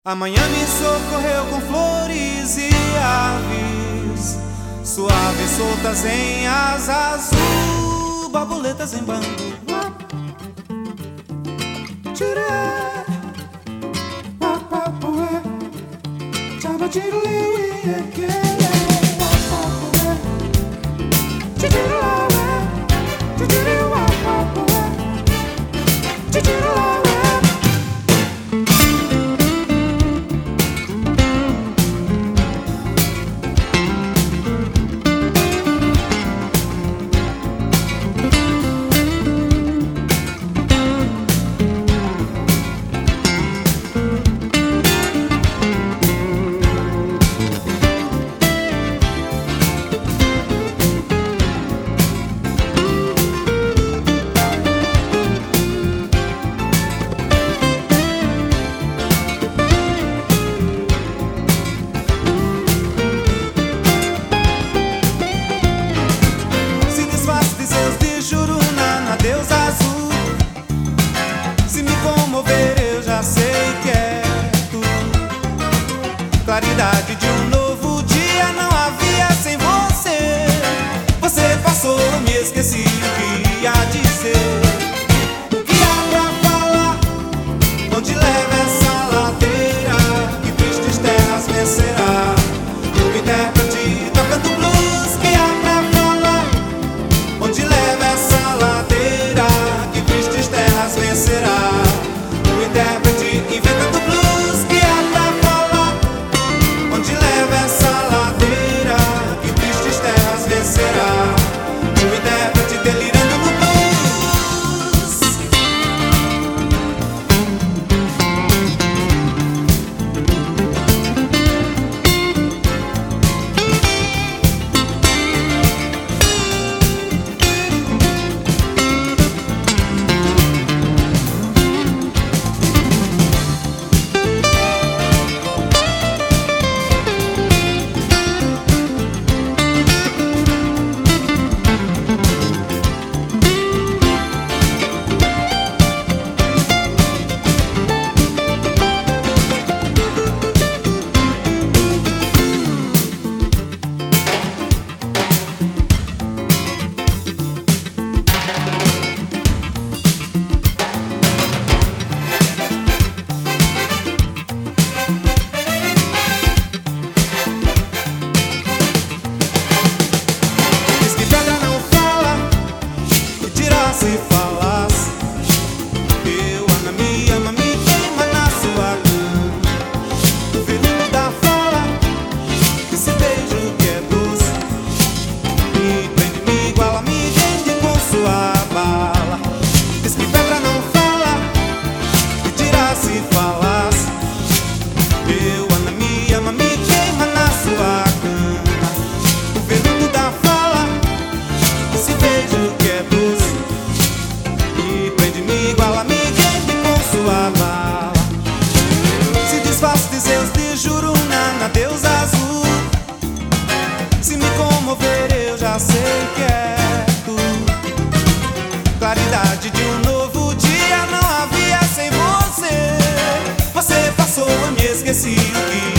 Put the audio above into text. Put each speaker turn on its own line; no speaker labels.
Amanhã me socorreu com flores e aves, suaves soltas em asa azul, borboletas em bando. Claridade de um novo dia não havia sem você. Você passou, me esqueci o que ia dizer. O que há pra falar? Onde leva essa ladeira? Que tristes terras vencerá? O intérprete tocando blues. Que há pra falar? Onde leva essa ladeira? Que tristes terras vencerá? O intérprete inventando blues. Se falasse, eu ama me queima na sua cama. O veneno da fala, esse beijo que é doce, me prende-me igual a me rende com sua bala. Diz que pedra não fala, e dirá se falasse, eu ama me queima na sua cama. O veneno da fala, esse beijo que é doce, igual a Miguel com sua bala. Se desfaço de seus de Juruna na deusa azul. Se me comover eu já sei que é tu. Claridade de um novo dia não havia sem você. Você passou, eu me esqueci o que